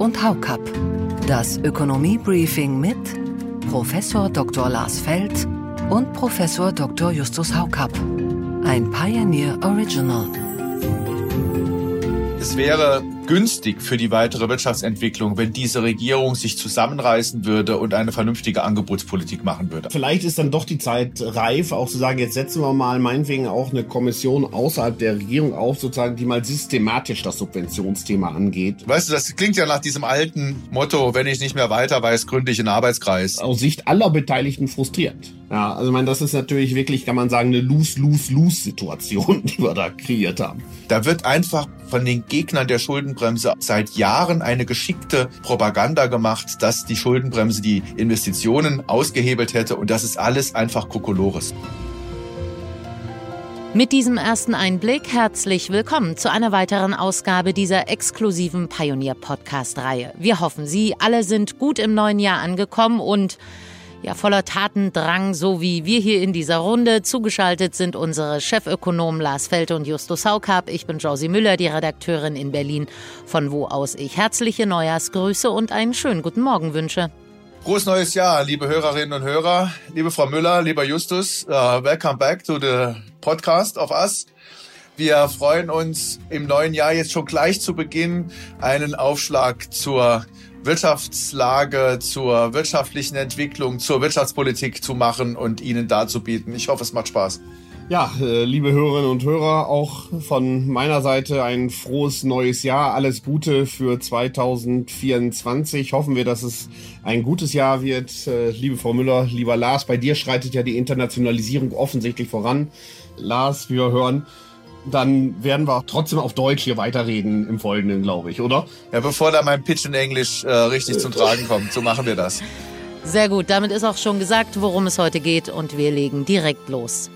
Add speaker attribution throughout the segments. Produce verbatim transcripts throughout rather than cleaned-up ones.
Speaker 1: und Haukapp. Das Ökonomie-Briefing mit Professor Doktor Lars Feld und Professor Doktor Justus Haukapp. Ein Pioneer Original.
Speaker 2: Es wäre günstig für die weitere Wirtschaftsentwicklung, wenn diese Regierung sich zusammenreißen würde und eine vernünftige Angebotspolitik machen würde.
Speaker 3: Vielleicht ist dann doch die Zeit reif, auch zu sagen, jetzt setzen wir mal meinetwegen auch eine Kommission außerhalb der Regierung auf, sozusagen, die mal systematisch das Subventionsthema angeht.
Speaker 2: Weißt du, das klingt ja nach diesem alten Motto, wenn ich nicht mehr weiter weiß, gründe ich einen Arbeitskreis.
Speaker 3: Aus Sicht aller Beteiligten frustriert. Ja, also ich meine, das ist natürlich wirklich, kann man sagen, eine Lose-Lose-Lose-Situation, die wir da kreiert haben.
Speaker 2: Da wird einfach von den Gegnern der Schuldenbremse seit Jahren eine geschickte Propaganda gemacht, dass die Schuldenbremse die Investitionen ausgehebelt hätte, und das ist alles einfach Kokolores.
Speaker 4: Mit diesem ersten Einblick herzlich willkommen zu einer weiteren Ausgabe dieser exklusiven Pioneer-Podcast-Reihe. Wir hoffen, Sie alle sind gut im neuen Jahr angekommen und ja, voller Tatendrang, so wie wir hier in dieser Runde. Zugeschaltet sind unsere Chefökonomen Lars Feld und Justus Haukapp. Ich bin Josie Müller, die Redakteurin in Berlin, von wo aus ich herzliche Neujahrsgrüße und einen schönen guten Morgen wünsche.
Speaker 2: Frohes neues Jahr, liebe Hörerinnen und Hörer, liebe Frau Müller, lieber Justus. Uh, welcome back to the podcast of us. Wir freuen uns, im neuen Jahr jetzt schon gleich zu Beginn einen Aufschlag zur Wirtschaftslage, zur wirtschaftlichen Entwicklung, zur Wirtschaftspolitik zu machen und Ihnen darzubieten. Ich hoffe, es macht Spaß.
Speaker 3: Ja, äh, liebe Hörerinnen und Hörer, auch von meiner Seite ein frohes neues Jahr. Alles Gute für zwanzig vierundzwanzig. Hoffen wir, dass es ein gutes Jahr wird. Äh, liebe Frau Müller, lieber Lars, bei dir schreitet ja die Internationalisierung offensichtlich voran. Lars, wir hören, dann werden wir trotzdem auf Deutsch hier weiterreden im Folgenden, glaube ich, oder?
Speaker 2: Ja, bevor da mein Pitch in Englisch äh, richtig zum Tragen kommt, so machen wir das.
Speaker 4: Sehr gut, damit ist auch schon gesagt, worum es heute geht, und wir legen direkt los.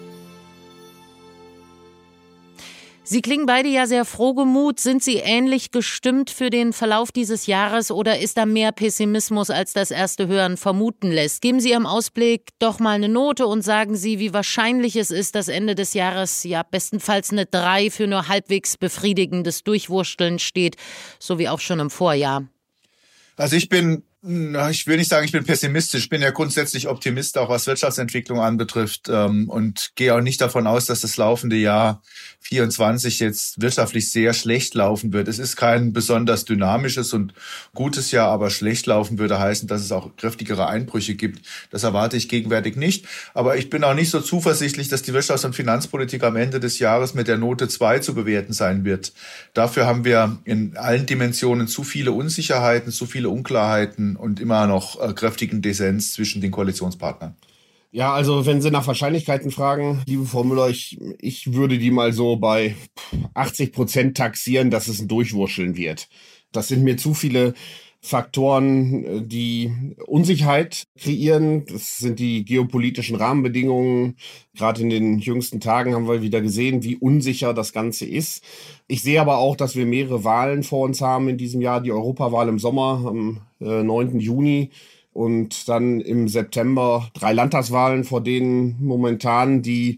Speaker 4: Sie klingen beide ja sehr frohgemut. Sind Sie ähnlich gestimmt für den Verlauf dieses Jahres oder ist da mehr Pessimismus, als das erste Hören vermuten lässt? Geben Sie Ihrem Ausblick doch mal eine Note und sagen Sie, wie wahrscheinlich es ist, dass Ende des Jahres ja bestenfalls eine drei für nur halbwegs befriedigendes Durchwursteln steht, so wie auch schon im Vorjahr.
Speaker 2: Also ich bin Ich will nicht sagen, ich bin pessimistisch. Ich bin ja grundsätzlich Optimist, auch was Wirtschaftsentwicklung anbetrifft, und gehe auch nicht davon aus, dass das laufende Jahr vierundzwanzig jetzt wirtschaftlich sehr schlecht laufen wird. Es ist kein besonders dynamisches und gutes Jahr, aber schlecht laufen würde heißen, dass es auch kräftigere Einbrüche gibt. Das erwarte ich gegenwärtig nicht. Aber ich bin auch nicht so zuversichtlich, dass die Wirtschafts- und Finanzpolitik am Ende des Jahres mit der Note zwei zu bewerten sein wird. Dafür haben wir in allen Dimensionen zu viele Unsicherheiten, zu viele Unklarheiten und immer noch äh, kräftigen Dissens zwischen den Koalitionspartnern.
Speaker 3: Ja, also wenn Sie nach Wahrscheinlichkeiten fragen, liebe Frau Müller, ich, ich würde die mal so bei achtzig Prozent taxieren, dass es ein Durchwurscheln wird. Das sind mir zu viele Faktoren, die Unsicherheit kreieren. Das sind die geopolitischen Rahmenbedingungen. Gerade in den jüngsten Tagen haben wir wieder gesehen, wie unsicher das Ganze ist. Ich sehe aber auch, dass wir mehrere Wahlen vor uns haben in diesem Jahr. Die Europawahl im Sommer am äh, neunten Juni und dann im September drei Landtagswahlen, vor denen momentan die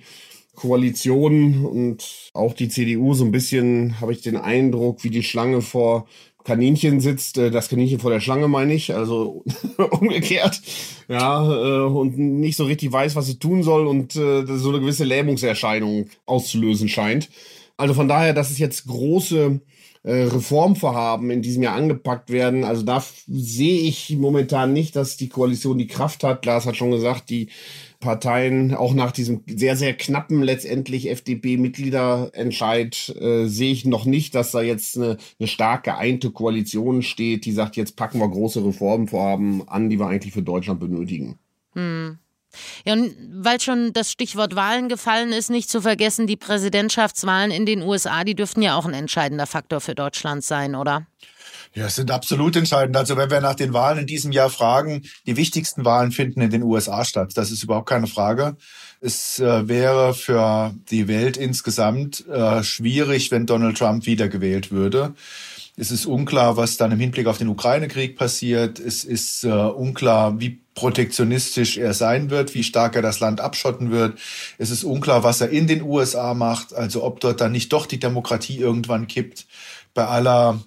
Speaker 3: Koalition und auch die C D U so ein bisschen, habe ich den Eindruck, wie die Schlange vor Kaninchen sitzt, das Kaninchen vor der Schlange, meine ich, also umgekehrt, ja, und nicht so richtig weiß, was sie tun soll und äh, so eine gewisse Lähmungserscheinung auszulösen scheint. Also von daher, dass es jetzt große äh, Reformvorhaben in diesem Jahr angepackt werden, also da f- sehe ich momentan nicht, dass die Koalition die Kraft hat. Lars hat schon gesagt, die Parteien, auch nach diesem sehr, sehr knappen letztendlich F D P-Mitgliederentscheid, äh, sehe ich noch nicht, dass da jetzt eine, eine stark geeinte Koalition steht, die sagt, jetzt packen wir große Reformvorhaben an, die wir eigentlich für Deutschland benötigen.
Speaker 4: Hm. Ja, und weil schon das Stichwort Wahlen gefallen ist, nicht zu vergessen, die Präsidentschaftswahlen in den U S A, die dürften ja auch ein entscheidender Faktor für Deutschland sein, oder?
Speaker 2: Ja, es sind absolut entscheidend. Also wenn wir nach den Wahlen in diesem Jahr fragen, die wichtigsten Wahlen finden in den U S A statt. Das ist überhaupt keine Frage. Es äh, wäre für die Welt insgesamt äh, schwierig, wenn Donald Trump wiedergewählt würde. Es ist unklar, was dann im Hinblick auf den Ukraine-Krieg passiert. Es ist äh, unklar, wie protektionistisch er sein wird, wie stark er das Land abschotten wird. Es ist unklar, was er in den U S A macht, also ob dort dann nicht doch die Demokratie irgendwann kippt. Bei aller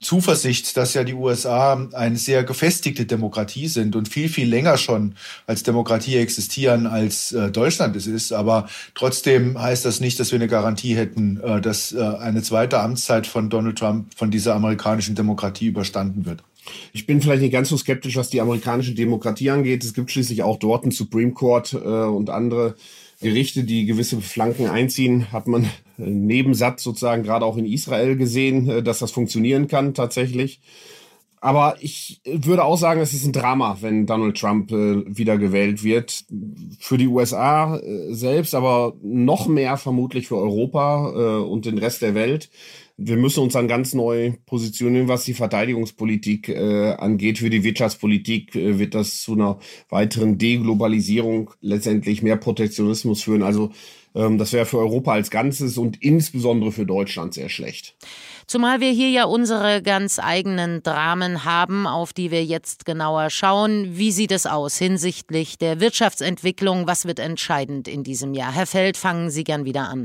Speaker 2: Zuversicht, dass ja die U S A eine sehr gefestigte Demokratie sind und viel, viel länger schon als Demokratie existieren, als äh, Deutschland es ist. Aber trotzdem heißt das nicht, dass wir eine Garantie hätten, äh, dass äh, eine zweite Amtszeit von Donald Trump von dieser amerikanischen Demokratie überstanden wird.
Speaker 3: Ich bin vielleicht nicht ganz so skeptisch, was die amerikanische Demokratie angeht. Es gibt schließlich auch dort einen Supreme Court äh, und andere Gerichte, die gewisse Flanken einziehen. Hat man einen Nebensatz sozusagen gerade auch in Israel gesehen, dass das funktionieren kann tatsächlich. Aber ich würde auch sagen, es ist ein Drama, wenn Donald Trump äh, wieder gewählt wird. Für die U S A äh, selbst, aber noch mehr vermutlich für Europa äh, und den Rest der Welt. Wir müssen uns dann ganz neu positionieren, was die Verteidigungspolitik äh, angeht. Für die Wirtschaftspolitik äh, wird das zu einer weiteren Deglobalisierung, letztendlich mehr Protektionismus führen. Also ähm, das wäre für Europa als Ganzes und insbesondere für Deutschland sehr schlecht.
Speaker 4: Zumal wir hier ja unsere ganz eigenen Dramen haben, auf die wir jetzt genauer schauen. Wie sieht es aus hinsichtlich der Wirtschaftsentwicklung? Was wird entscheidend in diesem Jahr? Herr Feld, fangen Sie gern wieder an.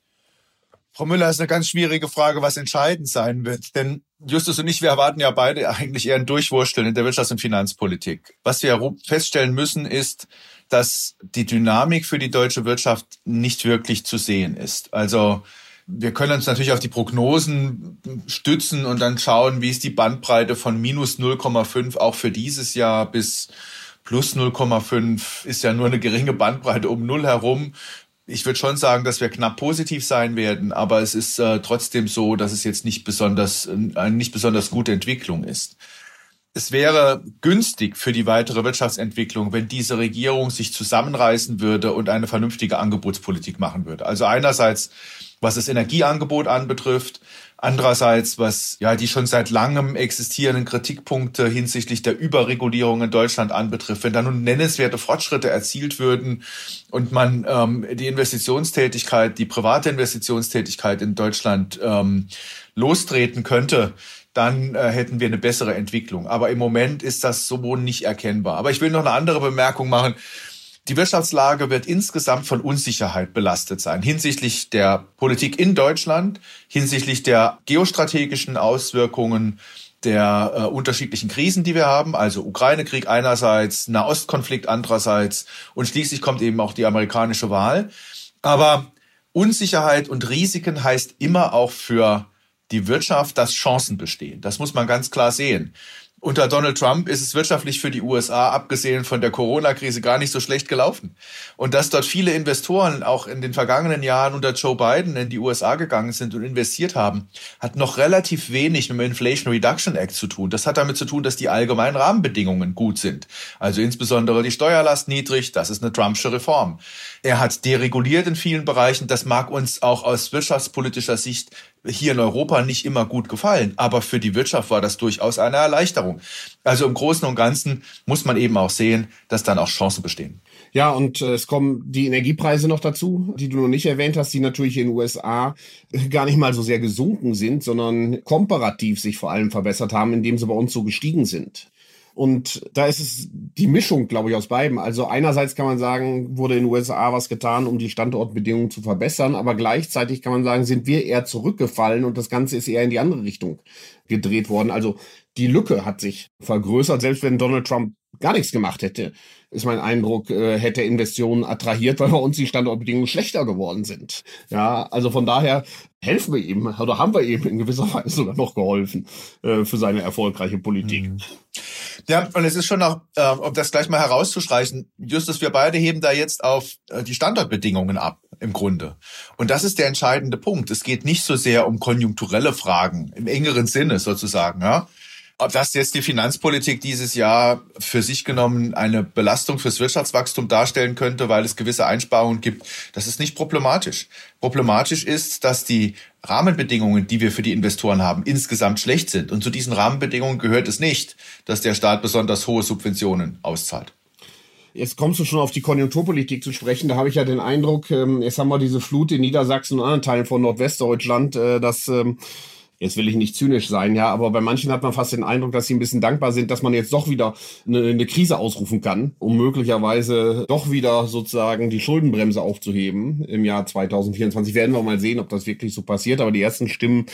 Speaker 2: Frau Müller, ist eine ganz schwierige Frage, was entscheidend sein wird. Denn Justus und ich, wir erwarten ja beide eigentlich eher ein Durchwursteln in der Wirtschafts- und Finanzpolitik. Was wir feststellen müssen, ist, dass die Dynamik für die deutsche Wirtschaft nicht wirklich zu sehen ist. Also wir können uns natürlich auf die Prognosen stützen und dann schauen, wie ist die Bandbreite von minus null Komma fünf auch für dieses Jahr bis plus null Komma fünf ist ja nur eine geringe Bandbreite um null herum. Ich würde schon sagen, dass wir knapp positiv sein werden, aber es ist äh, trotzdem so, dass es jetzt nicht besonders, eine nicht besonders gute Entwicklung ist. Es wäre günstig für die weitere Wirtschaftsentwicklung, wenn diese Regierung sich zusammenreißen würde und eine vernünftige Angebotspolitik machen würde. Also einerseits, was das Energieangebot anbetrifft, andererseits, was ja die schon seit langem existierenden Kritikpunkte hinsichtlich der Überregulierung in Deutschland anbetrifft. Wenn da nun nennenswerte Fortschritte erzielt würden und man ähm, die Investitionstätigkeit, die private Investitionstätigkeit in Deutschland ähm, lostreten könnte, dann äh, hätten wir eine bessere Entwicklung. Aber im Moment ist das so nicht erkennbar. Aber ich will noch eine andere Bemerkung machen. Die Wirtschaftslage wird insgesamt von Unsicherheit belastet sein, hinsichtlich der Politik in Deutschland, hinsichtlich der geostrategischen Auswirkungen der äh, unterschiedlichen Krisen, die wir haben, also Ukraine-Krieg einerseits, Nahostkonflikt andererseits und schließlich kommt eben auch die amerikanische Wahl. Aber Unsicherheit und Risiken heißt immer auch für die Wirtschaft, dass Chancen bestehen. Das muss man ganz klar sehen. Unter Donald Trump ist es wirtschaftlich für die U S A, abgesehen von der Corona-Krise, gar nicht so schlecht gelaufen. Und dass dort viele Investoren auch in den vergangenen Jahren unter Joe Biden in die U S A gegangen sind und investiert haben, hat noch relativ wenig mit dem Inflation Reduction Act zu tun. Das hat damit zu tun, dass die allgemeinen Rahmenbedingungen gut sind. Also insbesondere die Steuerlast niedrig, das ist eine Trumpsche Reform. Er hat dereguliert in vielen Bereichen. Das mag uns auch aus wirtschaftspolitischer Sicht hier in Europa nicht immer gut gefallen. Aber für die Wirtschaft war das durchaus eine Erleichterung. Also im Großen und Ganzen muss man eben auch sehen, dass dann auch Chancen bestehen.
Speaker 3: Ja, und äh, es kommen die Energiepreise noch dazu, die du noch nicht erwähnt hast, die natürlich in den U S A gar nicht mal so sehr gesunken sind, sondern komparativ sich vor allem verbessert haben, indem sie bei uns so gestiegen sind. Und da ist es die Mischung, glaube ich, aus beiden. Also einerseits kann man sagen, wurde in den U S A was getan, um die Standortbedingungen zu verbessern, aber gleichzeitig kann man sagen, sind wir eher zurückgefallen und das Ganze ist eher in die andere Richtung gedreht worden. Also die Lücke hat sich vergrößert, selbst wenn Donald Trump gar nichts gemacht hätte, ist mein Eindruck, äh, hätte Investitionen attrahiert, weil bei uns die Standortbedingungen schlechter geworden sind. Ja, also von daher helfen wir ihm oder haben wir ihm in gewisser Weise sogar noch geholfen äh, für seine erfolgreiche Politik.
Speaker 2: Mhm. Ja, und es ist schon auch, äh, um das gleich mal herauszustreichen, Justus, wir beide heben da jetzt auf äh, die Standortbedingungen ab, im Grunde. Und das ist der entscheidende Punkt. Es geht nicht so sehr um konjunkturelle Fragen, im engeren Sinne sozusagen, ja. Ob das jetzt die Finanzpolitik dieses Jahr für sich genommen eine Belastung fürs Wirtschaftswachstum darstellen könnte, weil es gewisse Einsparungen gibt, das ist nicht problematisch. Problematisch ist, dass die Rahmenbedingungen, die wir für die Investoren haben, insgesamt schlecht sind. Und zu diesen Rahmenbedingungen gehört es nicht, dass der Staat besonders hohe Subventionen auszahlt.
Speaker 3: Jetzt kommst du schon auf die Konjunkturpolitik zu sprechen. Da habe ich ja den Eindruck, jetzt haben wir diese Flut in Niedersachsen und anderen Teilen von Nordwestdeutschland, dass... Jetzt will ich nicht zynisch sein, ja, aber bei manchen hat man fast den Eindruck, dass sie ein bisschen dankbar sind, dass man jetzt doch wieder eine, eine Krise ausrufen kann, um möglicherweise doch wieder sozusagen die Schuldenbremse aufzuheben im Jahr zwanzig vierundzwanzig. Werden wir mal sehen, ob das wirklich so passiert, aber die ersten Stimmen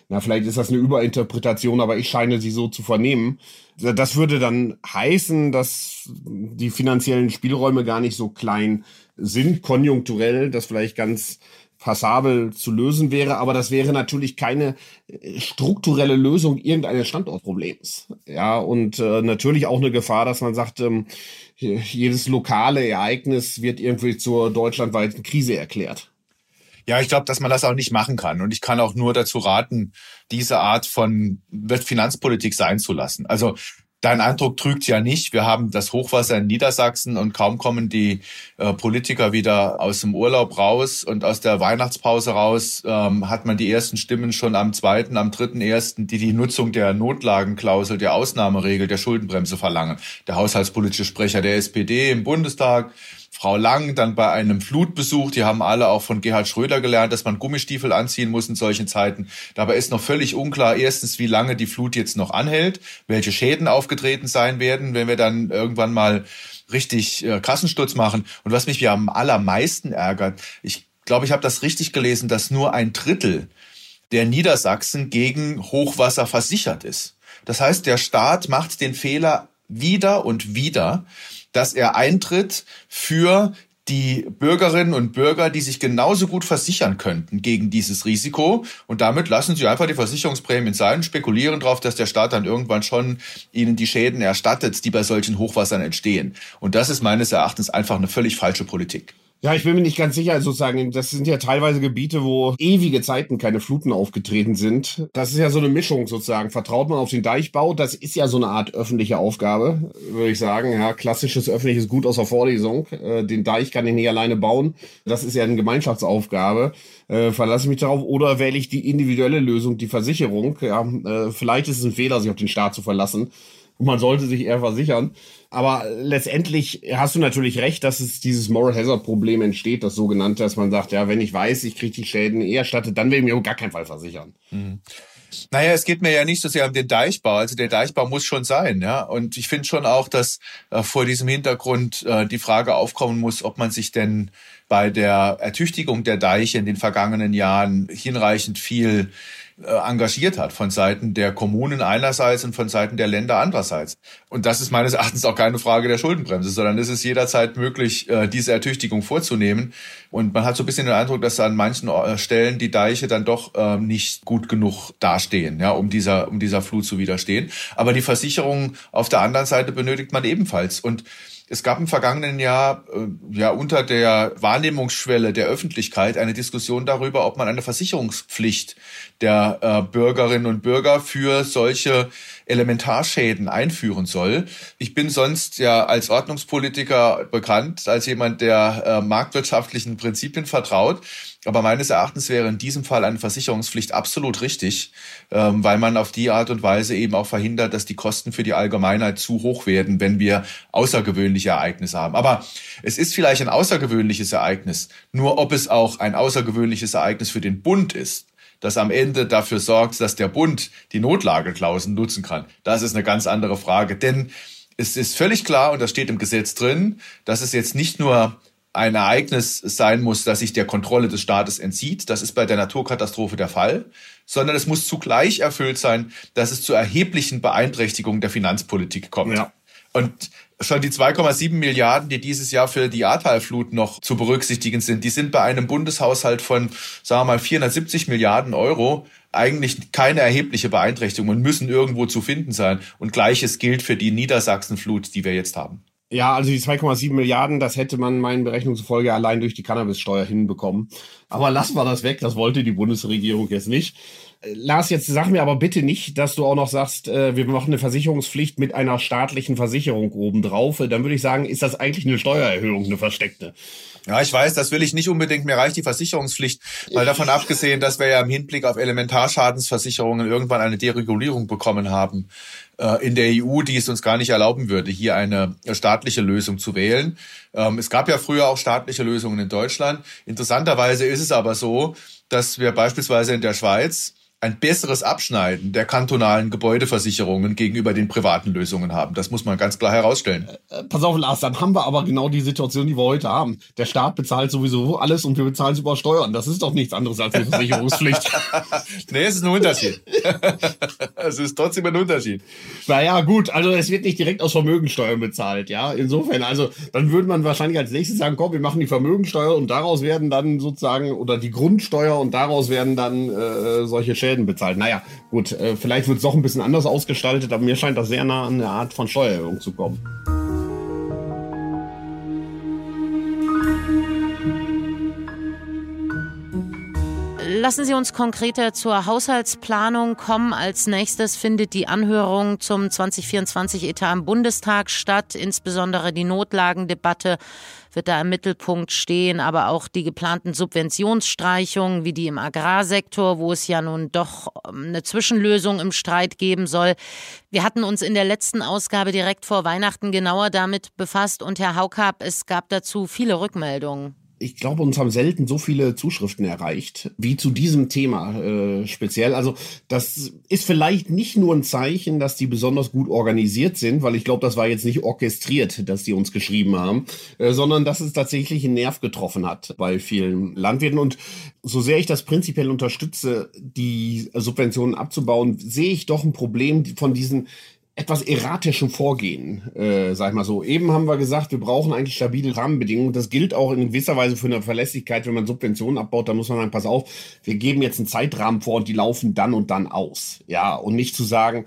Speaker 3: Na, vielleicht ist das eine Überinterpretation, aber ich scheine sie so zu vernehmen. Das würde dann heißen, dass die finanziellen Spielräume gar nicht so klein sind, konjunkturell, das vielleicht ganz passabel zu lösen wäre, aber das wäre natürlich keine strukturelle Lösung irgendeines Standortproblems. Ja, und äh, natürlich auch eine Gefahr, dass man sagt, ähm, jedes lokale Ereignis wird irgendwie zur deutschlandweiten Krise erklärt.
Speaker 2: Ja, ich glaube, dass man das auch nicht machen kann. Und ich kann auch nur dazu raten, diese Art von Finanzpolitik sein zu lassen. Also dein Eindruck trügt ja nicht. Wir haben das Hochwasser in Niedersachsen und kaum kommen die äh, Politiker wieder aus dem Urlaub raus und aus der Weihnachtspause raus, ähm, hat man die ersten Stimmen schon am zweiten, am dritten ersten, die die Nutzung der Notlagenklausel, der Ausnahmeregel, der Schuldenbremse verlangen. Der haushaltspolitische Sprecher der S P D im Bundestag, Frau Lang, dann bei einem Flutbesuch, die haben alle auch von Gerhard Schröder gelernt, dass man Gummistiefel anziehen muss in solchen Zeiten. Dabei ist noch völlig unklar, erstens, wie lange die Flut jetzt noch anhält, welche Schäden aufgetreten sein werden, wenn wir dann irgendwann mal richtig äh, Kassensturz machen. Und was mich ja am allermeisten ärgert, ich glaube, ich habe das richtig gelesen, dass nur ein Drittel der Niedersachsen gegen Hochwasser versichert ist. Das heißt, der Staat macht den Fehler wieder und wieder, dass er eintritt für die Bürgerinnen und Bürger, die sich genauso gut versichern könnten gegen dieses Risiko. Und damit lassen sie einfach die Versicherungsprämien sein, spekulieren darauf, dass der Staat dann irgendwann schon ihnen die Schäden erstattet, die bei solchen Hochwassern entstehen. Und das ist meines Erachtens einfach eine völlig falsche Politik.
Speaker 3: Ja, ich bin mir nicht ganz sicher, sozusagen, das sind ja teilweise Gebiete, wo ewige Zeiten keine Fluten aufgetreten sind. Das ist ja so eine Mischung sozusagen. Vertraut man auf den Deichbau? Das ist ja so eine Art öffentliche Aufgabe, würde ich sagen. Ja, klassisches öffentliches Gut aus der Vorlesung. Äh, den Deich kann ich nicht alleine bauen. Das ist ja eine Gemeinschaftsaufgabe. Äh, verlasse ich mich darauf oder wähle ich die individuelle Lösung, die Versicherung? Ja, äh, vielleicht ist es ein Fehler, sich auf den Staat zu verlassen. Und man sollte sich eher versichern. Aber letztendlich hast du natürlich recht, dass es dieses Moral Hazard Problem entsteht, das sogenannte, dass man sagt, ja, wenn ich weiß, ich kriege die Schäden eher erstattet, dann will ich mir auf gar keinen Fall versichern.
Speaker 2: Mhm. Naja, es geht mir ja nicht so sehr um den Deichbau. Also der Deichbau muss schon sein, ja. Und ich finde schon auch, dass äh, vor diesem Hintergrund äh, die Frage aufkommen muss, ob man sich denn bei der Ertüchtigung der Deiche in den vergangenen Jahren hinreichend viel engagiert hat von Seiten der Kommunen einerseits und von Seiten der Länder andererseits. Und das ist meines Erachtens auch keine Frage der Schuldenbremse, sondern es ist jederzeit möglich, diese Ertüchtigung vorzunehmen. Und man hat so ein bisschen den Eindruck, dass an manchen Stellen die Deiche dann doch nicht gut genug dastehen, ja, um dieser, um dieser Flut zu widerstehen. Aber die Versicherung auf der anderen Seite benötigt man ebenfalls. Und es gab im vergangenen Jahr äh, ja unter der Wahrnehmungsschwelle der Öffentlichkeit eine Diskussion darüber, ob man eine Versicherungspflicht der äh, Bürgerinnen und Bürger für solche Elementarschäden einführen soll. Ich bin sonst ja als Ordnungspolitiker bekannt, als jemand, der äh, marktwirtschaftlichen Prinzipien vertraut. Aber meines Erachtens wäre in diesem Fall eine Versicherungspflicht absolut richtig, ähm, weil man auf die Art und Weise eben auch verhindert, dass die Kosten für die Allgemeinheit zu hoch werden, wenn wir außergewöhnliche Ereignisse haben. Aber es ist vielleicht ein außergewöhnliches Ereignis. Nur ob es auch ein außergewöhnliches Ereignis für den Bund ist, das am Ende dafür sorgt, dass der Bund die Notlageklauseln nutzen kann, das ist eine ganz andere Frage. Denn es ist völlig klar, und das steht im Gesetz drin, dass es jetzt nicht nur ein Ereignis sein muss, das sich der Kontrolle des Staates entzieht. Das ist bei der Naturkatastrophe der Fall. Sondern es muss zugleich erfüllt sein, dass es zu erheblichen Beeinträchtigungen der Finanzpolitik kommt. Ja. Und schon die zwei Komma sieben Milliarden, die dieses Jahr für die Ahrtalflut noch zu berücksichtigen sind, die sind bei einem Bundeshaushalt von, sagen wir mal, vierhundertsiebzig Milliarden Euro eigentlich keine erhebliche Beeinträchtigung und müssen irgendwo zu finden sein. Und Gleiches gilt für die Niedersachsenflut, die wir jetzt haben.
Speaker 3: Ja, also die zwei Komma sieben Milliarden, das hätte man meinen Berechnungen zufolge allein durch die Cannabissteuer hinbekommen. Aber lassen wir das weg, das wollte die Bundesregierung jetzt nicht. Lars, jetzt sag mir aber bitte nicht, dass du auch noch sagst, wir machen eine Versicherungspflicht mit einer staatlichen Versicherung obendrauf. Dann würde ich sagen, ist das eigentlich eine Steuererhöhung, eine versteckte?
Speaker 2: Ja, ich weiß, das will ich nicht unbedingt. Mir reicht die Versicherungspflicht, weil davon abgesehen, dass wir ja im Hinblick auf Elementarschadensversicherungen irgendwann eine Deregulierung bekommen haben äh, in der E U, die es uns gar nicht erlauben würde, hier eine staatliche Lösung zu wählen. Ähm, es gab ja früher auch staatliche Lösungen in Deutschland. Interessanterweise ist es aber so, dass wir beispielsweise in der Schweiz ein besseres Abschneiden der kantonalen Gebäudeversicherungen gegenüber den privaten Lösungen haben. Das muss man ganz klar herausstellen.
Speaker 3: Äh, pass auf, Lars, dann haben wir aber genau die Situation, die wir heute haben. Der Staat bezahlt sowieso alles und wir bezahlen es über Steuern. Das ist doch nichts anderes als eine Versicherungspflicht.
Speaker 2: Nee, es ist ein Unterschied. Es ist trotzdem ein Unterschied.
Speaker 3: Naja, gut, also es wird nicht direkt aus Vermögensteuern bezahlt, ja. Insofern, also dann würde man wahrscheinlich als nächstes sagen, komm, wir machen die Vermögensteuer und daraus werden dann sozusagen, oder die Grundsteuer und daraus werden dann äh, solche Schäden bezahlt. Naja, gut, äh, vielleicht wird es doch ein bisschen anders ausgestaltet, aber mir scheint das sehr nah an eine Art von Steuererhöhung zu kommen.
Speaker 4: Lassen Sie uns konkreter zur Haushaltsplanung kommen. Als nächstes findet die Anhörung zum zwanzig vierundzwanzig-Etat im Bundestag statt. Insbesondere die Notlagendebatte wird da im Mittelpunkt stehen, aber auch die geplanten Subventionsstreichungen wie die im Agrarsektor, wo es ja nun doch eine Zwischenlösung im Streit geben soll. Wir hatten uns in der letzten Ausgabe direkt vor Weihnachten genauer damit befasst und Herr Haukapp, es gab dazu viele Rückmeldungen.
Speaker 3: Ich glaube, uns haben selten so viele Zuschriften erreicht, wie zu diesem Thema äh, speziell. Also das ist vielleicht nicht nur ein Zeichen, dass die besonders gut organisiert sind, weil ich glaube, das war jetzt nicht orchestriert, dass die uns geschrieben haben, äh, sondern dass es tatsächlich einen Nerv getroffen hat bei vielen Landwirten. Und so sehr ich das prinzipiell unterstütze, die Subventionen abzubauen, sehe ich doch ein Problem von diesen etwas erratischem Vorgehen, äh, sag ich mal so. Eben haben wir gesagt, wir brauchen eigentlich stabile Rahmenbedingungen. Das gilt auch in gewisser Weise für eine Verlässlichkeit. Wenn man Subventionen abbaut, dann muss man sagen, pass auf, wir geben jetzt einen Zeitrahmen vor und die laufen dann und dann aus. Ja, und nicht zu sagen,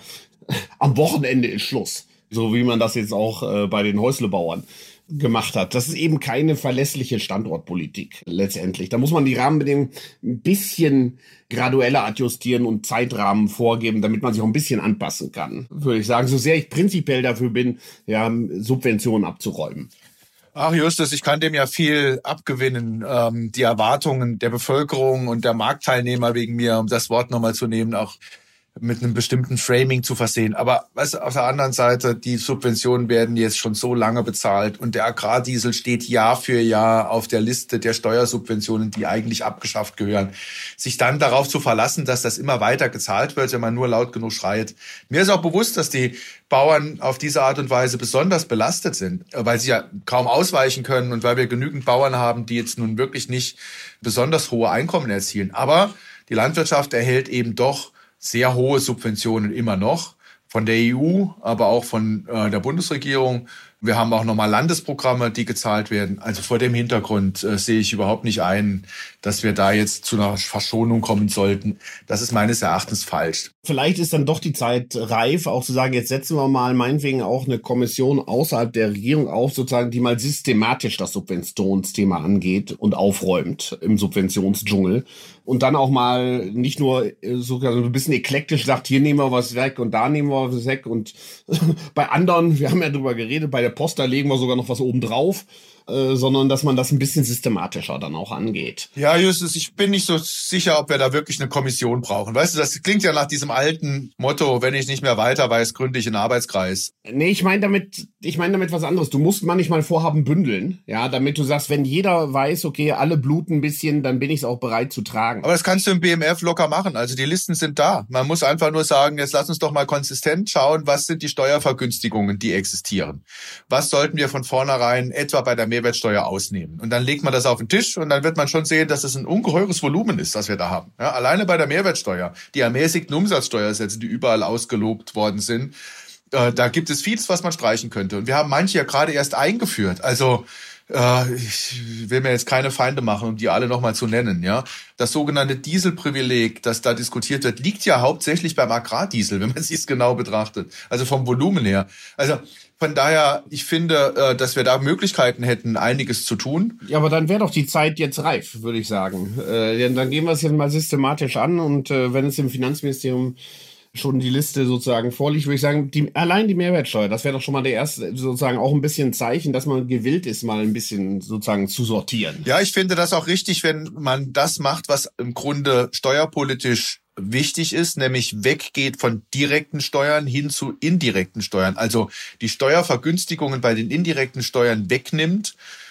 Speaker 3: am Wochenende ist Schluss. So wie man das jetzt auch äh, bei den Häuslebauern gemacht hat. Das ist eben keine verlässliche Standortpolitik letztendlich. Da muss man die Rahmenbedingungen ein bisschen gradueller adjustieren und Zeitrahmen vorgeben, damit man sich auch ein bisschen anpassen kann, würde ich sagen. So sehr ich prinzipiell dafür bin, ja, Subventionen abzuräumen.
Speaker 2: Ach Justus, ich kann dem ja viel abgewinnen. Ähm, die Erwartungen der Bevölkerung und der Marktteilnehmer wegen mir, um das Wort nochmal zu nehmen, auch mit einem bestimmten Framing zu versehen. Aber weißt du, auf der anderen Seite, die Subventionen werden jetzt schon so lange bezahlt und der Agrardiesel steht Jahr für Jahr auf der Liste der Steuersubventionen, die eigentlich abgeschafft gehören. Sich dann darauf zu verlassen, dass das immer weiter gezahlt wird, wenn man nur laut genug schreit. Mir ist auch bewusst, dass die Bauern auf diese Art und Weise besonders belastet sind, weil sie ja kaum ausweichen können und weil wir genügend Bauern haben, die jetzt nun wirklich nicht besonders hohe Einkommen erzielen. Aber die Landwirtschaft erhält eben doch sehr hohe Subventionen immer noch von der E U, aber auch von äh, der Bundesregierung. Wir haben auch nochmal Landesprogramme, die gezahlt werden. Also vor dem Hintergrund äh, sehe ich überhaupt nicht ein, dass wir da jetzt zu einer Verschonung kommen sollten. Das ist meines Erachtens falsch.
Speaker 3: Vielleicht ist dann doch die Zeit reif, auch zu sagen, jetzt setzen wir mal meinetwegen auch eine Kommission außerhalb der Regierung auf, sozusagen, die mal systematisch das Subventionsthema angeht und aufräumt im Subventionsdschungel. Und dann auch mal nicht nur so ein bisschen eklektisch sagt, hier nehmen wir was weg und da nehmen wir was weg. Und bei anderen, wir haben ja drüber geredet, bei der Post, da legen wir sogar noch was oben drauf. Äh, sondern dass man das ein bisschen systematischer dann auch angeht.
Speaker 2: Ja, Justus, ich bin nicht so sicher, ob wir da wirklich eine Kommission brauchen. Weißt du, das klingt ja nach diesem alten Motto, wenn ich nicht mehr weiter weiß, gründe ich einen Arbeitskreis.
Speaker 3: Nee, ich meine damit, ich meine damit was anderes. Du musst manchmal Vorhaben bündeln, ja, damit du sagst, wenn jeder weiß, okay, alle bluten ein bisschen, dann bin ich es auch bereit zu tragen.
Speaker 2: Aber das kannst du im B M F locker machen. Also die Listen sind da. Man muss einfach nur sagen, jetzt lass uns doch mal konsistent schauen, was sind die Steuervergünstigungen, die existieren. Was sollten wir von vornherein etwa bei der Mehrwertsteuer ausnehmen? Und dann legt man das auf den Tisch und dann wird man schon sehen, dass es ein ungeheures Volumen ist, das wir da haben. Ja, alleine bei der Mehrwertsteuer, die ermäßigten Umsatzsteuersätze, die überall ausgelobt worden sind, äh, da gibt es vieles, was man streichen könnte. Und wir haben manche ja gerade erst eingeführt. Also äh, ich will mir jetzt keine Feinde machen, um die alle nochmal zu nennen. Ja, das sogenannte Dieselprivileg, das da diskutiert wird, liegt ja hauptsächlich beim Agrardiesel, wenn man sich es genau betrachtet. Also vom Volumen her. Also von daher, ich finde, dass wir da Möglichkeiten hätten, einiges zu tun.
Speaker 3: Ja, aber dann wäre doch die Zeit jetzt reif, würde ich sagen. Äh, dann gehen wir es jetzt mal systematisch an und äh, wenn es im Finanzministerium schon die Liste sozusagen vorliegt, würde ich sagen, die, allein die Mehrwertsteuer, das wäre doch schon mal der erste, sozusagen auch ein bisschen Zeichen, dass man gewillt ist, mal ein bisschen sozusagen zu sortieren.
Speaker 2: Ja, ich finde das auch richtig, wenn man das macht, was im Grunde steuerpolitisch wichtig ist, nämlich weggeht von direkten Steuern hin zu indirekten Steuern. Also die Steuervergünstigungen bei den indirekten Steuern wegnimmt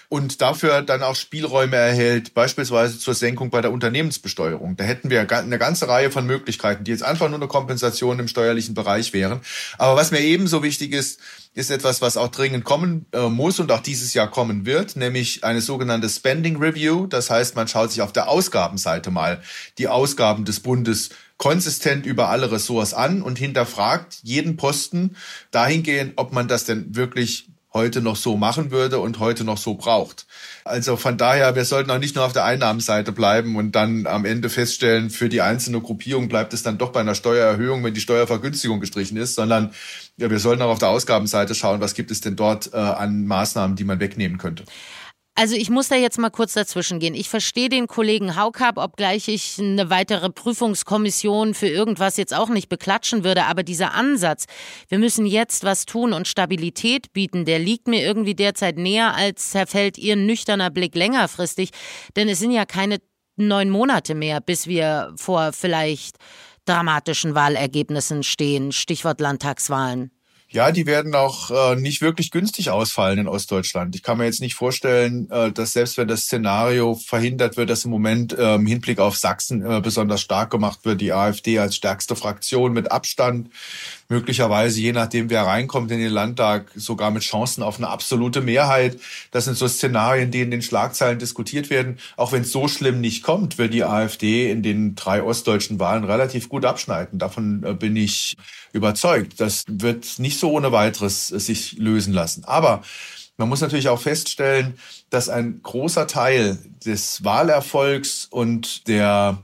Speaker 2: und dafür dann auch Spielräume erhält, beispielsweise zur Senkung bei der Unternehmensbesteuerung. Da hätten wir eine ganze Reihe von Möglichkeiten, die jetzt einfach nur eine Kompensation im steuerlichen Bereich wären. Aber was mir ebenso wichtig ist, ist etwas, was auch dringend kommen äh, muss und auch dieses Jahr kommen wird, nämlich eine sogenannte Spending Review. Das heißt, man schaut sich auf der Ausgabenseite mal die Ausgaben des Bundes konsistent über alle Ressorts an und hinterfragt jeden Posten dahingehend, ob man das denn wirklich heute noch so machen würde und heute noch so braucht. Also von daher, wir sollten auch nicht nur auf der Einnahmenseite bleiben und dann am Ende feststellen, für die einzelne Gruppierung bleibt es dann doch bei einer Steuererhöhung, wenn die Steuervergünstigung gestrichen ist, sondern ja, wir sollten auch auf der Ausgabenseite schauen, was gibt es denn dort äh, an Maßnahmen, die man wegnehmen könnte.
Speaker 4: Also ich muss da jetzt mal kurz dazwischen gehen. Ich verstehe den Kollegen Haukapp, obgleich ich eine weitere Prüfungskommission für irgendwas jetzt auch nicht beklatschen würde. Aber dieser Ansatz, wir müssen jetzt was tun und Stabilität bieten, der liegt mir irgendwie derzeit näher, als Herr Feld Ihr nüchterner Blick längerfristig. Denn es sind ja keine neun Monate mehr, bis wir vor vielleicht dramatischen Wahlergebnissen stehen. Stichwort Landtagswahlen.
Speaker 2: Ja, die werden auch äh, nicht wirklich günstig ausfallen in Ostdeutschland. Ich kann mir jetzt nicht vorstellen, äh, dass selbst wenn das Szenario verhindert wird, dass im Moment äh, im Hinblick auf Sachsen äh, besonders stark gemacht wird, die AfD als stärkste Fraktion mit Abstand, möglicherweise, je nachdem wer reinkommt in den Landtag, sogar mit Chancen auf eine absolute Mehrheit. Das sind so Szenarien, die in den Schlagzeilen diskutiert werden. Auch wenn es so schlimm nicht kommt, wird die AfD in den drei ostdeutschen Wahlen relativ gut abschneiden. Davon äh, bin ich überzeugt. Das wird nicht so ohne weiteres äh, sich lösen lassen. Aber man muss natürlich auch feststellen, dass ein großer Teil des Wahlerfolgs und der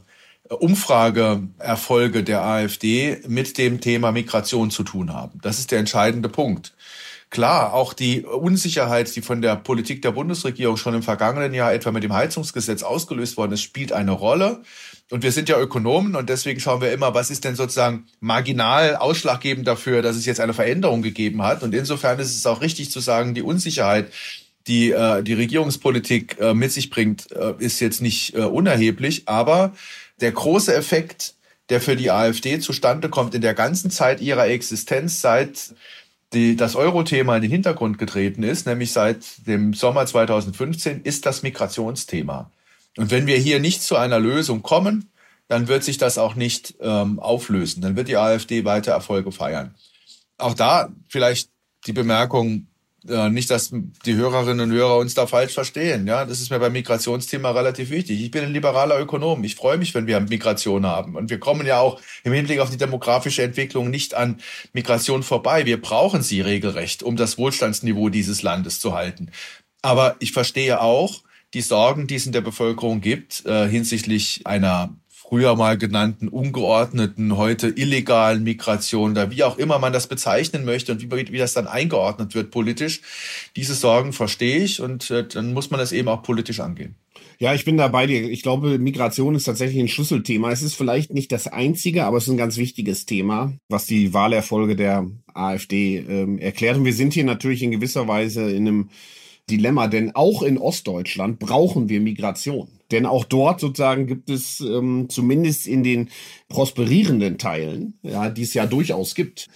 Speaker 2: Umfrageerfolge der AfD mit dem Thema Migration zu tun haben. Das ist der entscheidende Punkt. Klar, auch die Unsicherheit, die von der Politik der Bundesregierung schon im vergangenen Jahr etwa mit dem Heizungsgesetz ausgelöst worden ist, spielt eine Rolle. Und wir sind ja Ökonomen und deswegen schauen wir immer, was ist denn sozusagen marginal ausschlaggebend dafür, dass es jetzt eine Veränderung gegeben hat. Und insofern ist es auch richtig zu sagen, die Unsicherheit, die äh, die Regierungspolitik äh, mit sich bringt, äh, ist jetzt nicht äh, unerheblich. Aber der große Effekt, der für die AfD zustande kommt in der ganzen Zeit ihrer Existenz, seit die, das Euro-Thema in den Hintergrund getreten ist, nämlich seit dem Sommer zweitausendfünfzehn, ist das Migrationsthema. Und wenn wir hier nicht zu einer Lösung kommen, dann wird sich das auch nicht ähm, auflösen. Dann wird die AfD weiter Erfolge feiern. Auch da vielleicht die Bemerkung, äh, nicht, dass die Hörerinnen und Hörer uns da falsch verstehen. Ja, das ist mir beim Migrationsthema relativ wichtig. Ich bin ein liberaler Ökonom. Ich freue mich, wenn wir Migration haben. Und wir kommen ja auch im Hinblick auf die demografische Entwicklung nicht an Migration vorbei. Wir brauchen sie regelrecht, um das Wohlstandsniveau dieses Landes zu halten. Aber ich verstehe auch die Sorgen, die es in der Bevölkerung gibt, äh, hinsichtlich einer früher mal genannten ungeordneten, heute illegalen Migration oder wie auch immer man das bezeichnen möchte und wie, wie das dann eingeordnet wird politisch. Diese Sorgen verstehe ich und äh, dann muss man das eben auch politisch angehen.
Speaker 3: Ja, ich bin da bei dir. Ich glaube, Migration ist tatsächlich ein Schlüsselthema. Es ist vielleicht nicht das einzige, aber es ist ein ganz wichtiges Thema, was die Wahlerfolge der AfD ähm, erklärt. Und wir sind hier natürlich in gewisser Weise in einem Dilemma, denn auch in Ostdeutschland brauchen wir Migration. Denn auch dort sozusagen gibt es ähm, zumindest in den prosperierenden Teilen, ja, die es ja durchaus gibt,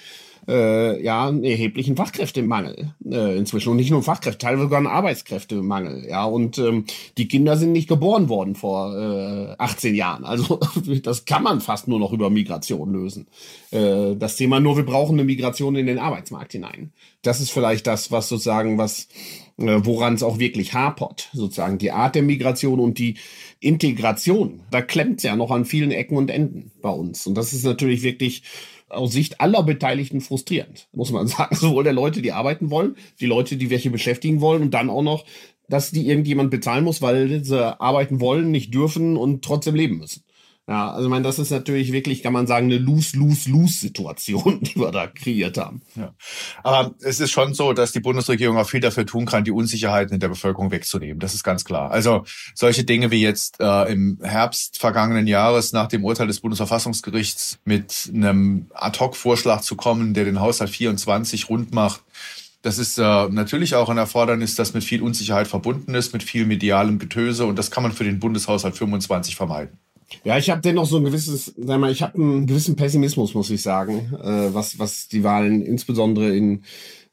Speaker 3: äh, ja, einen erheblichen Fachkräftemangel äh, inzwischen. Und nicht nur Fachkräfte, teilweise sogar einen Arbeitskräftemangel. Ja, und ähm, die Kinder sind nicht geboren worden vor äh, achtzehn Jahren. Also das kann man fast nur noch über Migration lösen. Äh, das Thema nur, wir brauchen eine Migration in den Arbeitsmarkt hinein. Das ist vielleicht das, was sozusagen, was woran es auch wirklich hapert, sozusagen die Art der Migration und die Integration. Da klemmt es ja noch an vielen Ecken und Enden bei uns. Und das ist natürlich wirklich aus Sicht aller Beteiligten frustrierend, muss man sagen. Sowohl der Leute, die arbeiten wollen, die Leute, die welche beschäftigen wollen und dann auch noch, dass die irgendjemand bezahlen muss, weil sie arbeiten wollen, nicht dürfen und trotzdem leben müssen. Ja, also ich meine, das ist natürlich wirklich, kann man sagen, eine Lose-Lose-Lose-Situation, die wir da kreiert haben.
Speaker 2: Ja. Aber es ist schon so, dass die Bundesregierung auch viel dafür tun kann, die Unsicherheiten in der Bevölkerung wegzunehmen. Das ist ganz klar. Also solche Dinge wie jetzt äh, im Herbst vergangenen Jahres nach dem Urteil des Bundesverfassungsgerichts mit einem Ad-Hoc-Vorschlag zu kommen, der den Haushalt vierundzwanzig rund macht. Das ist äh, natürlich auch ein Erfordernis, das mit viel Unsicherheit verbunden ist, mit viel medialem Getöse. Und das kann man für den Bundeshaushalt fünfundzwanzig vermeiden.
Speaker 3: Ja, ich habe dennoch so ein gewisses, sag mal, ich habe einen gewissen Pessimismus, muss ich sagen, äh, was was die Wahlen insbesondere in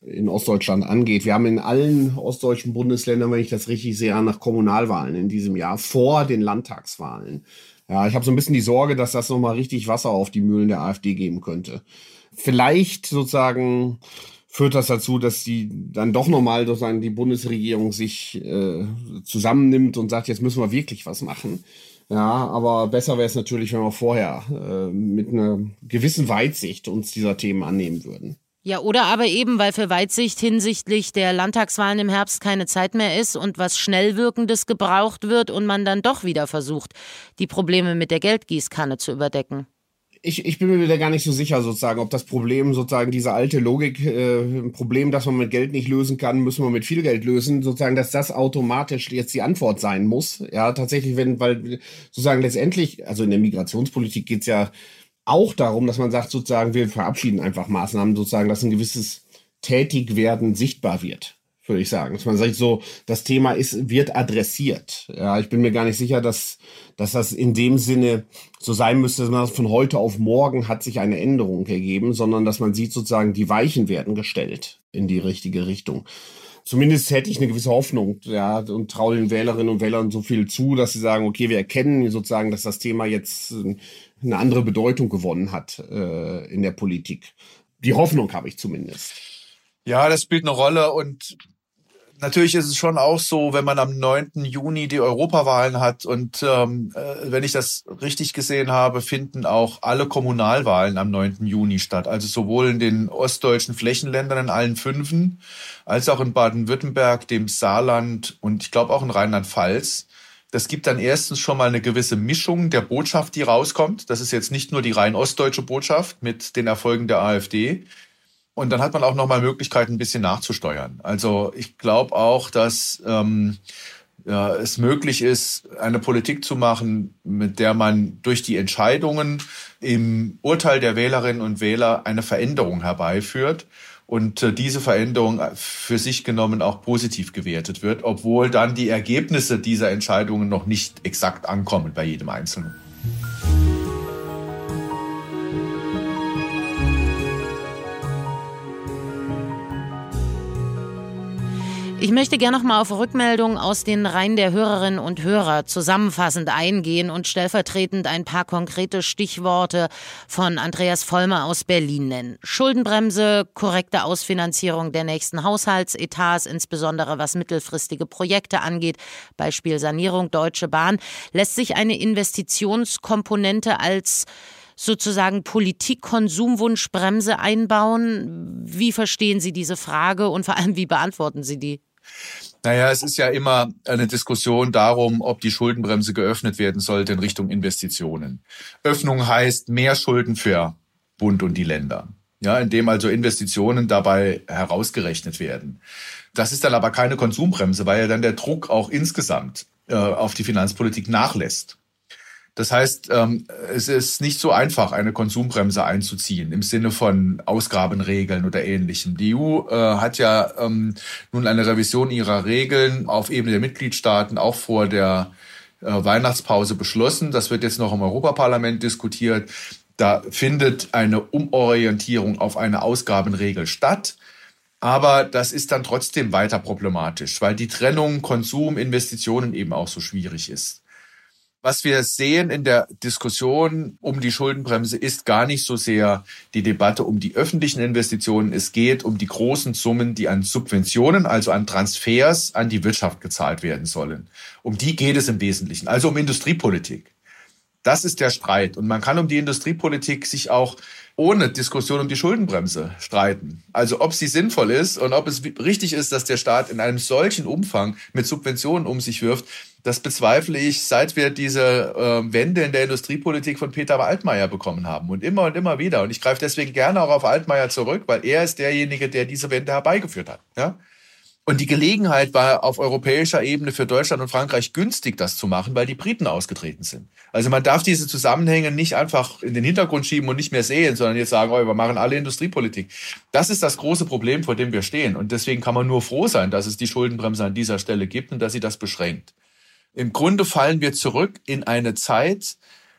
Speaker 3: in Ostdeutschland angeht. Wir haben in allen ostdeutschen Bundesländern, wenn ich das richtig sehe, nach Kommunalwahlen in diesem Jahr vor den Landtagswahlen. Ja, ich habe so ein bisschen die Sorge, dass das nochmal richtig Wasser auf die Mühlen der AfD geben könnte. Vielleicht sozusagen führt das dazu, dass die dann doch nochmal sozusagen die Bundesregierung sich äh, zusammennimmt und sagt, jetzt müssen wir wirklich was machen. Ja, aber besser wäre es natürlich, wenn wir vorher äh, mit einer gewissen Weitsicht uns dieser Themen annehmen würden.
Speaker 4: Ja, oder aber eben, weil für Weitsicht hinsichtlich der Landtagswahlen im Herbst keine Zeit mehr ist und was Schnellwirkendes gebraucht wird und man dann doch wieder versucht, die Probleme mit der Geldgießkanne zu überdecken.
Speaker 3: Ich, ich bin mir wieder gar nicht so sicher, sozusagen, ob das Problem, sozusagen diese alte Logik, äh, ein Problem, das man mit Geld nicht lösen kann, müssen wir mit viel Geld lösen, sozusagen, dass das automatisch jetzt die Antwort sein muss. Ja, tatsächlich, wenn, weil sozusagen letztendlich, also in der Migrationspolitik geht's ja auch darum, dass man sagt, sozusagen, wir verabschieden einfach Maßnahmen, sozusagen, dass ein gewisses Tätigwerden sichtbar wird, würde ich sagen. Dass man sagt, so, das Thema ist, wird adressiert. Ja, ich bin mir gar nicht sicher, dass, dass das in dem Sinne so sein müsste, dass man von heute auf morgen hat sich eine Änderung ergeben, sondern dass man sieht, sozusagen, die Weichen werden gestellt in die richtige Richtung. Zumindest hätte ich eine gewisse Hoffnung, ja, und traue den Wählerinnen und Wählern so viel zu, dass sie sagen, okay, wir erkennen sozusagen, dass das Thema jetzt eine andere Bedeutung gewonnen hat äh, in der Politik. Die Hoffnung habe ich zumindest.
Speaker 2: Ja, das spielt eine Rolle und natürlich ist es schon auch so, wenn man am neunten Juni die Europawahlen hat und ähm, äh, wenn ich das richtig gesehen habe, finden auch alle Kommunalwahlen am neunten Juni statt. Also sowohl in den ostdeutschen Flächenländern in allen Fünfen, als auch in Baden-Württemberg, dem Saarland und ich glaube auch in Rheinland-Pfalz. Das gibt dann erstens schon mal eine gewisse Mischung der Botschaft, die rauskommt. Das ist jetzt nicht nur die rein ostdeutsche Botschaft mit den Erfolgen der AfD. Und dann hat man auch nochmal Möglichkeiten, ein bisschen nachzusteuern. Also ich glaube auch, dass ähm, ja, es möglich ist, eine Politik zu machen, mit der man durch die Entscheidungen im Urteil der Wählerinnen und Wähler eine Veränderung herbeiführt und äh, diese Veränderung für sich genommen auch positiv gewertet wird, obwohl dann die Ergebnisse dieser Entscheidungen noch nicht exakt ankommen bei jedem Einzelnen.
Speaker 4: Ich möchte gerne noch mal auf Rückmeldungen aus den Reihen der Hörerinnen und Hörer zusammenfassend eingehen und stellvertretend ein paar konkrete Stichworte von Andreas Vollmer aus Berlin nennen. Schuldenbremse, korrekte Ausfinanzierung der nächsten Haushaltsetats, insbesondere was mittelfristige Projekte angeht, Beispiel Sanierung Deutsche Bahn. Lässt sich eine Investitionskomponente als sozusagen Politik-Konsumwunschbremse einbauen? Wie verstehen Sie diese Frage und vor allem, wie beantworten Sie die?
Speaker 2: Naja, es ist ja immer eine Diskussion darum, ob die Schuldenbremse geöffnet werden sollte in Richtung Investitionen. Öffnung heißt mehr Schulden für Bund und die Länder, ja, indem also Investitionen dabei herausgerechnet werden. Das ist dann aber keine Konsumbremse, weil ja dann der Druck auch insgesamt äh, auf die Finanzpolitik nachlässt. Das heißt, es ist nicht so einfach, eine Konsumbremse einzuziehen im Sinne von Ausgabenregeln oder Ähnlichem. Die E U hat ja nun eine Revision ihrer Regeln auf Ebene der Mitgliedstaaten auch vor der Weihnachtspause beschlossen. Das wird jetzt noch im Europaparlament diskutiert. Da findet eine Umorientierung auf eine Ausgabenregel statt. Aber das ist dann trotzdem weiter problematisch, weil die Trennung Konsum, Investitionen eben auch so schwierig ist. Was wir sehen in der Diskussion um die Schuldenbremse ist gar nicht so sehr die Debatte um die öffentlichen Investitionen. Es geht um die großen Summen, die an Subventionen, also an Transfers an die Wirtschaft gezahlt werden sollen. Um die geht es im Wesentlichen, also um Industriepolitik. Das ist der Streit. Und man kann um die Industriepolitik sich auch ohne Diskussion um die Schuldenbremse streiten. Also ob sie sinnvoll ist und ob es richtig ist, dass der Staat in einem solchen Umfang mit Subventionen um sich wirft, das bezweifle ich, seit wir diese äh, Wende in der Industriepolitik von Peter Altmaier bekommen haben. Und immer und immer wieder. Und ich greife deswegen gerne auch auf Altmaier zurück, weil er ist derjenige, der diese Wende herbeigeführt hat. Ja? Und die Gelegenheit war auf europäischer Ebene für Deutschland und Frankreich günstig, das zu machen, weil die Briten ausgetreten sind. Also man darf diese Zusammenhänge nicht einfach in den Hintergrund schieben und nicht mehr sehen, sondern jetzt sagen, oh, wir machen alle Industriepolitik. Das ist das große Problem, vor dem wir stehen. Und deswegen kann man nur froh sein, dass es die Schuldenbremse an dieser Stelle gibt und dass sie das beschränkt. Im Grunde fallen wir zurück in eine Zeit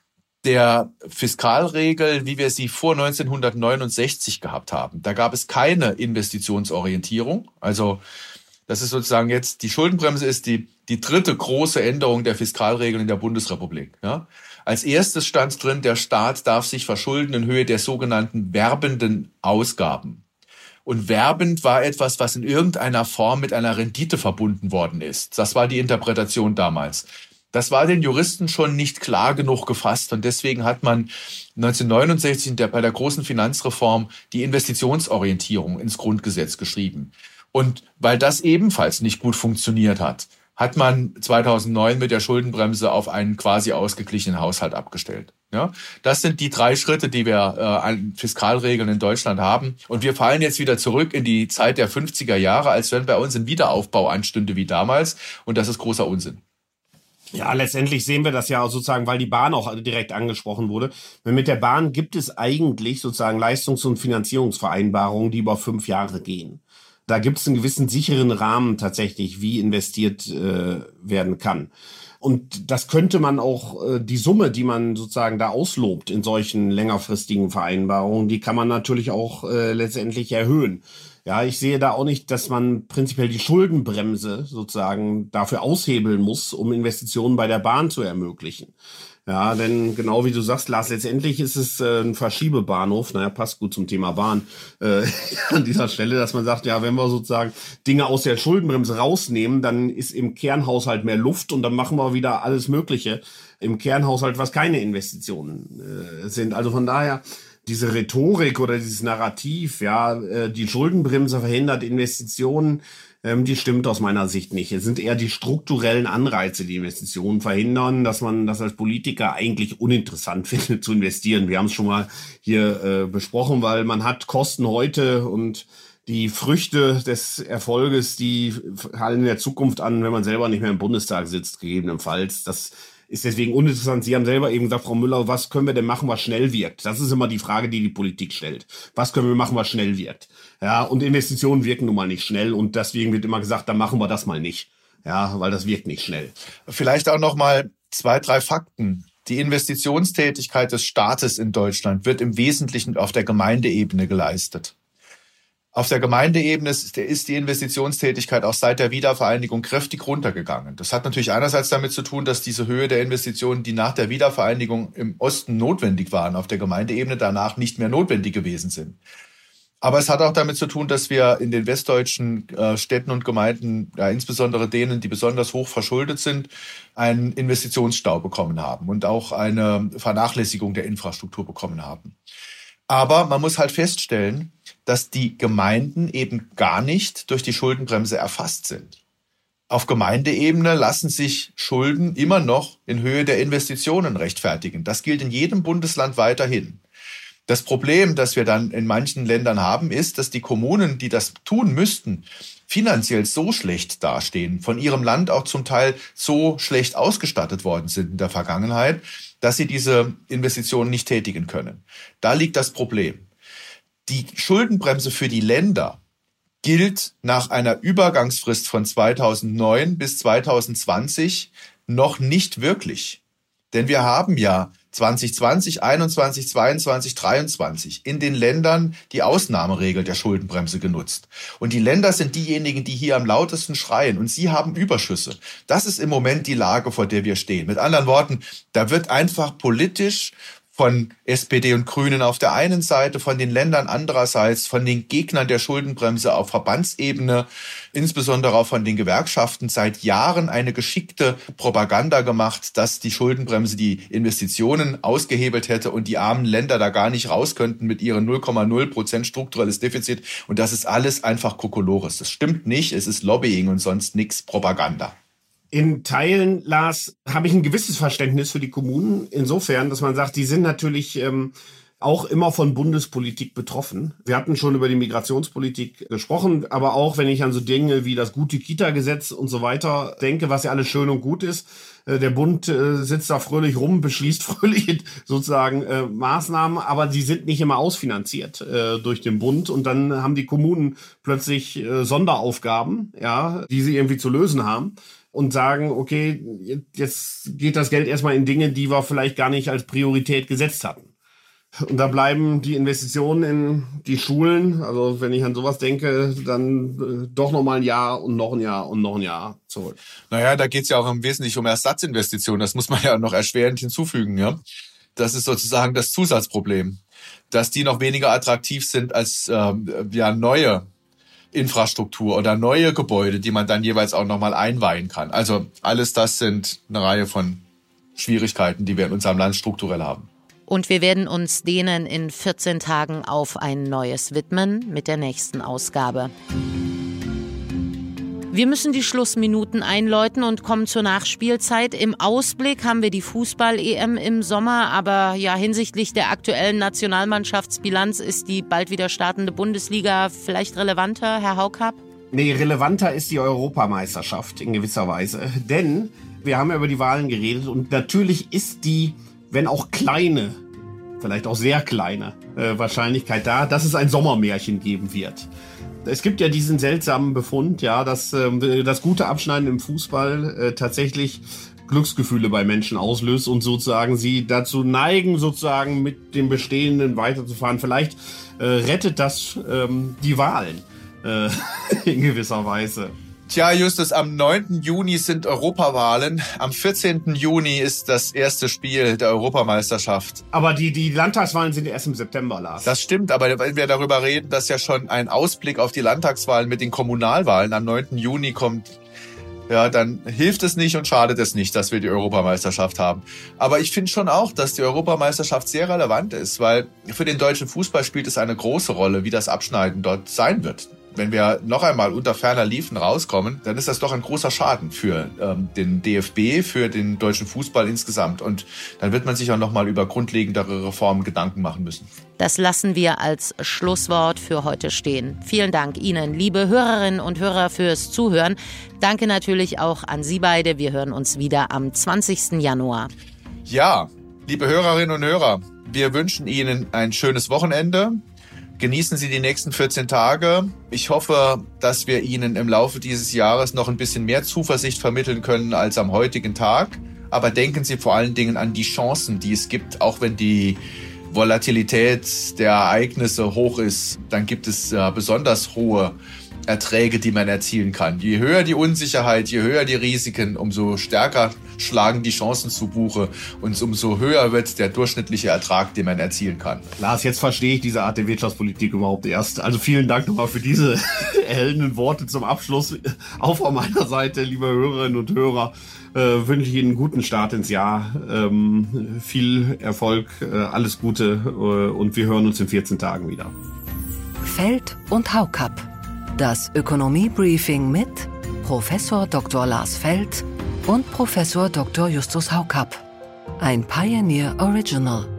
Speaker 2: der Fiskalregel, wie wir sie vor neunzehnhundertneunundsechzig gehabt haben. Da gab es keine Investitionsorientierung. Also das ist sozusagen jetzt, die Schuldenbremse ist die, die dritte große Änderung der Fiskalregeln in der Bundesrepublik. Ja? Als erstes stand drin, der Staat darf sich verschulden in Höhe der sogenannten werbenden Ausgaben. Und werbend war etwas, was in irgendeiner Form mit einer Rendite verbunden worden ist. Das war die Interpretation damals. Das war den Juristen schon nicht klar genug gefasst und deswegen hat man neunzehnhundertneunundsechzig der, bei der großen Finanzreform die Investitionsorientierung ins Grundgesetz geschrieben. Und weil das ebenfalls nicht gut funktioniert hat, hat man zweitausendneun mit der Schuldenbremse auf einen quasi ausgeglichenen Haushalt abgestellt. Ja, das sind die drei Schritte, die wir äh, an Fiskalregeln in Deutschland haben. Und wir fallen jetzt wieder zurück in die Zeit der fünfziger Jahre, als wenn bei uns ein Wiederaufbau anstünde wie damals. Und das ist großer Unsinn.
Speaker 3: Ja, letztendlich sehen wir das ja sozusagen, weil die Bahn auch direkt angesprochen wurde. Mit der Bahn gibt es eigentlich sozusagen Leistungs- und Finanzierungsvereinbarungen, die über fünf Jahre gehen. Da gibt es einen gewissen sicheren Rahmen tatsächlich, wie investiert äh, werden kann. Und das könnte man auch, äh, die Summe, die man sozusagen da auslobt in solchen längerfristigen Vereinbarungen, die kann man natürlich auch äh, letztendlich erhöhen. Ja, ich sehe da auch nicht, dass man prinzipiell die Schuldenbremse sozusagen dafür aushebeln muss, um Investitionen bei der Bahn zu ermöglichen. Ja, denn genau wie du sagst, Lars, letztendlich ist es äh, ein Verschiebebahnhof. Naja, passt gut zum Thema Bahn äh, an dieser Stelle, dass man sagt, ja, wenn wir sozusagen Dinge aus der Schuldenbremse rausnehmen, dann ist im Kernhaushalt mehr Luft und dann machen wir wieder alles Mögliche im Kernhaushalt, was keine Investitionen äh, sind. Also von daher, diese Rhetorik oder dieses Narrativ, ja, äh, die Schuldenbremse verhindert Investitionen, ähm, die stimmt aus meiner Sicht nicht. Es sind eher die strukturellen Anreize, die Investitionen verhindern, dass man das als Politiker eigentlich uninteressant findet zu investieren. Wir haben es schon mal hier äh, besprochen, weil man hat Kosten heute und die Früchte des Erfolges, die fallen in der Zukunft an, wenn man selber nicht mehr im Bundestag sitzt, gegebenenfalls. Das ist deswegen uninteressant. Sie haben selber eben gesagt, Frau Müller, was können wir denn machen, was schnell wirkt? Das ist immer die Frage, die die Politik stellt. Was können wir machen, was schnell wirkt? Ja, und Investitionen wirken nun mal nicht schnell und deswegen wird immer gesagt, dann machen wir das mal nicht. Ja, weil das wirkt nicht schnell.
Speaker 2: Vielleicht auch noch mal zwei, drei Fakten. Die Investitionstätigkeit des Staates in Deutschland wird im Wesentlichen auf der Gemeindeebene geleistet. Auf der Gemeindeebene ist die Investitionstätigkeit auch seit der Wiedervereinigung kräftig runtergegangen. Das hat natürlich einerseits damit zu tun, dass diese Höhe der Investitionen, die nach der Wiedervereinigung im Osten notwendig waren, auf der Gemeindeebene danach nicht mehr notwendig gewesen sind. Aber es hat auch damit zu tun, dass wir in den westdeutschen äh, Städten und Gemeinden, ja, insbesondere denen, die besonders hoch verschuldet sind, einen Investitionsstau bekommen haben und auch eine Vernachlässigung der Infrastruktur bekommen haben. Aber man muss halt feststellen, dass die Gemeinden eben gar nicht durch die Schuldenbremse erfasst sind. Auf Gemeindeebene lassen sich Schulden immer noch in Höhe der Investitionen rechtfertigen. Das gilt in jedem Bundesland weiterhin. Das Problem, das wir dann in manchen Ländern haben, ist, dass die Kommunen, die das tun müssten, finanziell so schlecht dastehen, von ihrem Land auch zum Teil so schlecht ausgestattet worden sind in der Vergangenheit, dass sie diese Investitionen nicht tätigen können. Da liegt das Problem. Die Schuldenbremse für die Länder gilt nach einer Übergangsfrist von zweitausendneun bis zweitausendzwanzig noch nicht wirklich. Denn wir haben ja zwanzig zwanzig, einundzwanzig, zweiundzwanzig, dreiundzwanzig in den Ländern die Ausnahmeregel der Schuldenbremse genutzt. Und die Länder sind diejenigen, die hier am lautesten schreien. Und sie haben Überschüsse. Das ist im Moment die Lage, vor der wir stehen. Mit anderen Worten, da wird einfach politisch von S P D und Grünen auf der einen Seite, von den Ländern andererseits, von den Gegnern der Schuldenbremse auf Verbandsebene, insbesondere auch von den Gewerkschaften, seit Jahren eine geschickte Propaganda gemacht, dass die Schuldenbremse die Investitionen ausgehebelt hätte und die armen Länder da gar nicht raus könnten mit ihren null Komma null Prozent strukturelles Defizit. Und das ist alles einfach Kokolores. Das stimmt nicht, es ist Lobbying und sonst nichts, Propaganda.
Speaker 3: In Teilen, Lars, habe ich ein gewisses Verständnis für die Kommunen. Insofern, dass man sagt, die sind natürlich ähm, auch immer von Bundespolitik betroffen. Wir hatten schon über die Migrationspolitik gesprochen, aber auch, wenn ich an so Dinge wie das gute Kita-Gesetz und so weiter denke, was ja alles schön und gut ist. Äh, der Bund äh, sitzt da fröhlich rum, beschließt fröhlich sozusagen äh, Maßnahmen, aber die sind nicht immer ausfinanziert äh, durch den Bund. Und dann haben die Kommunen plötzlich äh, Sonderaufgaben, ja, die sie irgendwie zu lösen haben. und sagen, okay, jetzt geht das Geld erstmal in Dinge, die wir vielleicht gar nicht als Priorität gesetzt hatten. Und da bleiben die Investitionen in die Schulen, also wenn ich an sowas denke, dann äh, doch nochmal ein Jahr und noch ein Jahr und noch ein Jahr zurück.
Speaker 2: Naja, da geht's ja auch im Wesentlichen um Ersatzinvestitionen. Das muss man ja noch erschwerend hinzufügen. Ja, das ist sozusagen das Zusatzproblem, dass die noch weniger attraktiv sind als ähm, ja neue Infrastruktur oder neue Gebäude, die man dann jeweils auch nochmal einweihen kann. Also alles das sind eine Reihe von Schwierigkeiten, die wir in unserem Land strukturell haben.
Speaker 4: Und wir werden uns denen in vierzehn Tagen auf ein neues widmen mit der nächsten Ausgabe. Wir müssen die Schlussminuten einläuten und kommen zur Nachspielzeit. Im Ausblick haben wir die Fußball-E M im Sommer, aber ja, hinsichtlich der aktuellen Nationalmannschaftsbilanz ist die bald wieder startende Bundesliga vielleicht relevanter, Herr Haukapp?
Speaker 3: Nee, relevanter ist die Europameisterschaft in gewisser Weise. Denn wir haben ja über die Wahlen geredet und natürlich ist die, wenn auch kleine, vielleicht auch sehr kleine äh, Wahrscheinlichkeit da, dass es ein Sommermärchen geben wird. Es gibt ja diesen seltsamen Befund, ja, dass äh, das gute Abschneiden im Fußball äh, tatsächlich Glücksgefühle bei Menschen auslöst und sozusagen sie dazu neigen, sozusagen mit dem Bestehenden weiterzufahren. Vielleicht äh, rettet das ähm, die Wahlen äh, in gewisser Weise.
Speaker 2: Tja, Justus, am neunten Juni sind Europawahlen. Am vierzehnten Juni ist das erste Spiel der Europameisterschaft.
Speaker 3: Aber die, die Landtagswahlen sind erst im September, Lars.
Speaker 2: Das stimmt, aber wenn wir darüber reden, dass ja schon ein Ausblick auf die Landtagswahlen mit den Kommunalwahlen am neunten Juni kommt, ja, dann hilft es nicht und schadet es nicht, dass wir die Europameisterschaft haben. Aber ich finde schon auch, dass die Europameisterschaft sehr relevant ist, weil für den deutschen Fußball spielt es eine große Rolle, wie das Abschneiden dort sein wird. Wenn wir noch einmal unter ferner Liefen rauskommen, dann ist das doch ein großer Schaden für ähm, den D F B, für den deutschen Fußball insgesamt. Und dann wird man sich auch noch mal über grundlegendere Reformen Gedanken machen müssen.
Speaker 4: Das lassen wir als Schlusswort für heute stehen. Vielen Dank Ihnen, liebe Hörerinnen und Hörer, fürs Zuhören. Danke natürlich auch an Sie beide. Wir hören uns wieder am zwanzigsten Januar.
Speaker 2: Ja, liebe Hörerinnen und Hörer, wir wünschen Ihnen ein schönes Wochenende. Genießen Sie die nächsten vierzehn Tage. Ich hoffe, dass wir Ihnen im Laufe dieses Jahres noch ein bisschen mehr Zuversicht vermitteln können als am heutigen Tag. Aber denken Sie vor allen Dingen an die Chancen, die es gibt, auch wenn die Volatilität der Ereignisse hoch ist, dann gibt es äh, besonders hohe Erträge, die man erzielen kann. Je höher die Unsicherheit, je höher die Risiken, umso stärker schlagen die Chancen zu Buche und umso höher wird der durchschnittliche Ertrag, den man erzielen kann.
Speaker 3: Lars, jetzt verstehe ich diese Art der Wirtschaftspolitik überhaupt erst. Also vielen Dank nochmal für diese erhellenden Worte zum Abschluss. Auch von meiner Seite, liebe Hörerinnen und Hörer, äh, wünsche ich Ihnen einen guten Start ins Jahr. Ähm, viel Erfolg, äh, alles Gute äh, und wir hören uns in vierzehn Tagen wieder.
Speaker 1: Feld und Haukapp. Das Ökonomie-Briefing mit Professor Doktor Lars Feld und Professor Doktor Justus Haukapp. Ein Pioneer Original.